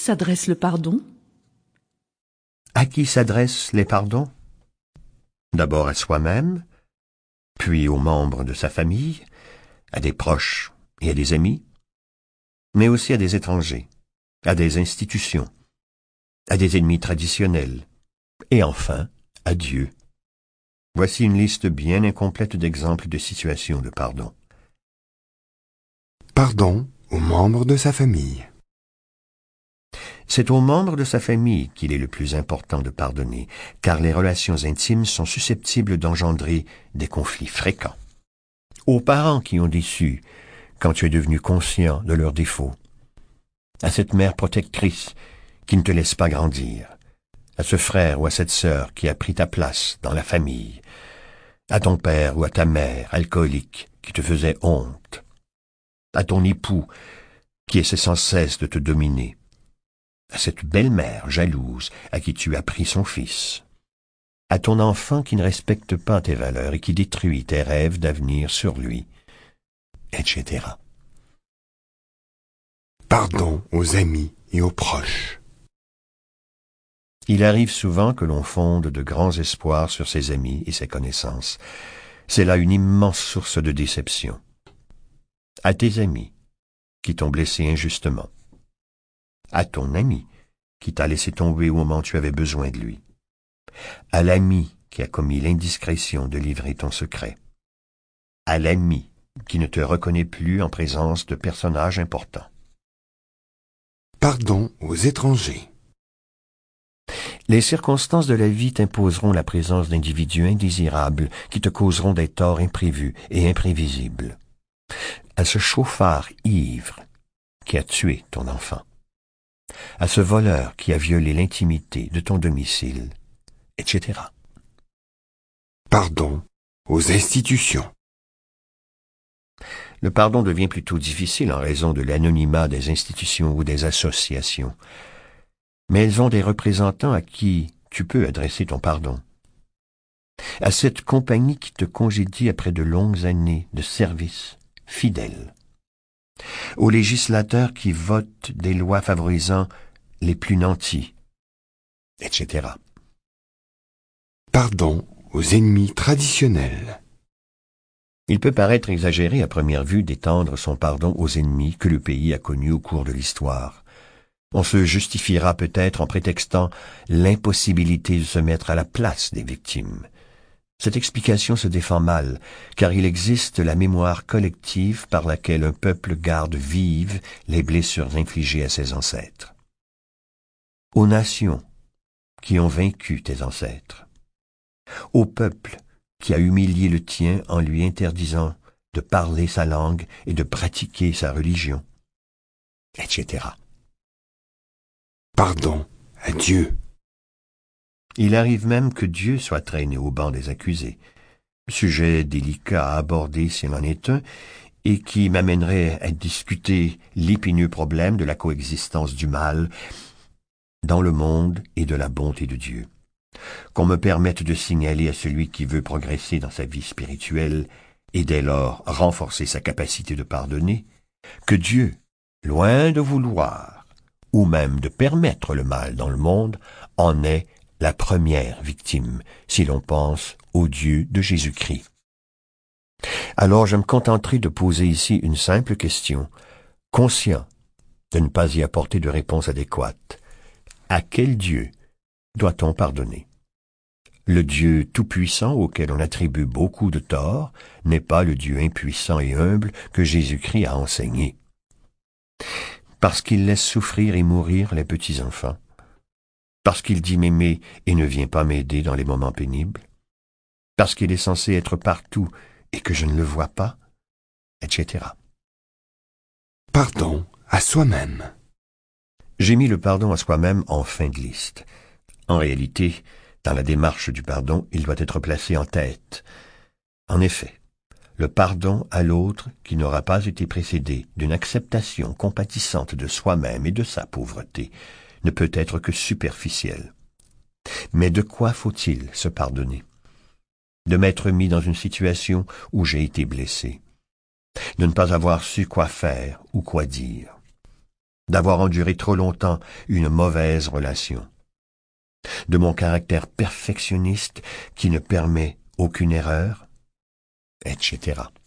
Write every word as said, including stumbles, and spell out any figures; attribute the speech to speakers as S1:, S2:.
S1: s'adresse le pardon?
S2: À qui s'adressent les pardons? D'abord à soi-même, puis aux membres de sa famille, à des proches et à des amis, mais aussi à des étrangers, à des institutions, à des ennemis traditionnels, et enfin à Dieu. Voici une liste bien incomplète d'exemples de situations de pardon.
S3: Pardon aux membres de sa famille.
S2: C'est aux membres de sa famille qu'il est le plus important de pardonner, car les relations intimes sont susceptibles d'engendrer des conflits fréquents. Aux parents qui ont déçu, quand tu es devenu conscient de leurs défauts. À cette mère protectrice qui ne te laisse pas grandir. À ce frère ou à cette sœur qui a pris ta place dans la famille. À ton père ou à ta mère alcoolique qui te faisait honte. À ton époux qui essaie sans cesse de te dominer. À cette belle-mère jalouse à qui tu as pris son fils, à ton enfant qui ne respecte pas tes valeurs et qui détruit tes rêves d'avenir sur lui, et cetera.
S3: Pardon aux amis et aux proches.
S2: Il arrive souvent que l'on fonde de grands espoirs sur ses amis et ses connaissances. C'est là une immense source de déception. À tes amis qui t'ont blessé injustement. À ton ami qui t'a laissé tomber au moment où tu avais besoin de lui. À l'ami qui a commis l'indiscrétion de livrer ton secret. À l'ami qui ne te reconnaît plus en présence de personnages importants.
S3: Pardon aux étrangers.
S2: Les circonstances de la vie t'imposeront la présence d'individus indésirables qui te causeront des torts imprévus et imprévisibles. À ce chauffard ivre qui a tué ton enfant. À ce voleur qui a violé l'intimité de ton domicile, et cetera.
S3: Pardon aux institutions.
S2: Le pardon devient plutôt difficile en raison de l'anonymat des institutions ou des associations. Mais elles ont des représentants à qui tu peux adresser ton pardon. À cette compagnie qui te congédie après de longues années de service fidèle. Aux législateurs qui votent des lois favorisant les plus nantis, et cetera.
S3: Pardon aux ennemis traditionnels.
S2: Il peut paraître exagéré à première vue d'étendre son pardon aux ennemis que le pays a connus au cours de l'histoire. On se justifiera peut-être en prétextant l'impossibilité de se mettre à la place des victimes. Cette explication se défend mal, car il existe la mémoire collective par laquelle un peuple garde vives les blessures infligées à ses ancêtres. Aux nations qui ont vaincu tes ancêtres. Au peuple qui a humilié le tien en lui interdisant de parler sa langue et de pratiquer sa religion, et cetera.
S3: Pardon à Dieu.
S2: Il arrive même que Dieu soit traîné au banc des accusés. Sujet délicat à aborder s'il en est un, et qui m'amènerait à discuter l'épineux problème de la coexistence du mal dans le monde et de la bonté de Dieu. Qu'on me permette de signaler à celui qui veut progresser dans sa vie spirituelle et dès lors renforcer sa capacité de pardonner, que Dieu, loin de vouloir, ou même de permettre le mal dans le monde, en est la première victime, si l'on pense au Dieu de Jésus-Christ. Alors je me contenterai de poser ici une simple question, conscient de ne pas y apporter de réponse adéquate. À quel Dieu doit-on pardonner? Le Dieu tout-puissant auquel on attribue beaucoup de torts n'est pas le Dieu impuissant et humble que Jésus-Christ a enseigné. Parce qu'il laisse souffrir et mourir les petits-enfants. Parce qu'il dit m'aimer et ne vient pas m'aider dans les moments pénibles. Parce qu'il est censé être partout et que je ne le vois pas, et cetera.
S3: Pardon à soi-même.
S2: J'ai mis le pardon à soi-même en fin de liste. En réalité, dans la démarche du pardon, il doit être placé en tête. En effet, le pardon à l'autre qui n'aura pas été précédé d'une acceptation compatissante de soi-même et de sa pauvreté ne peut être que superficiel. Mais de quoi faut-il se pardonner? De m'être mis dans une situation où j'ai été blessé, de ne pas avoir su quoi faire ou quoi dire, d'avoir enduré trop longtemps une mauvaise relation, de mon caractère perfectionniste qui ne permet aucune erreur, et cetera.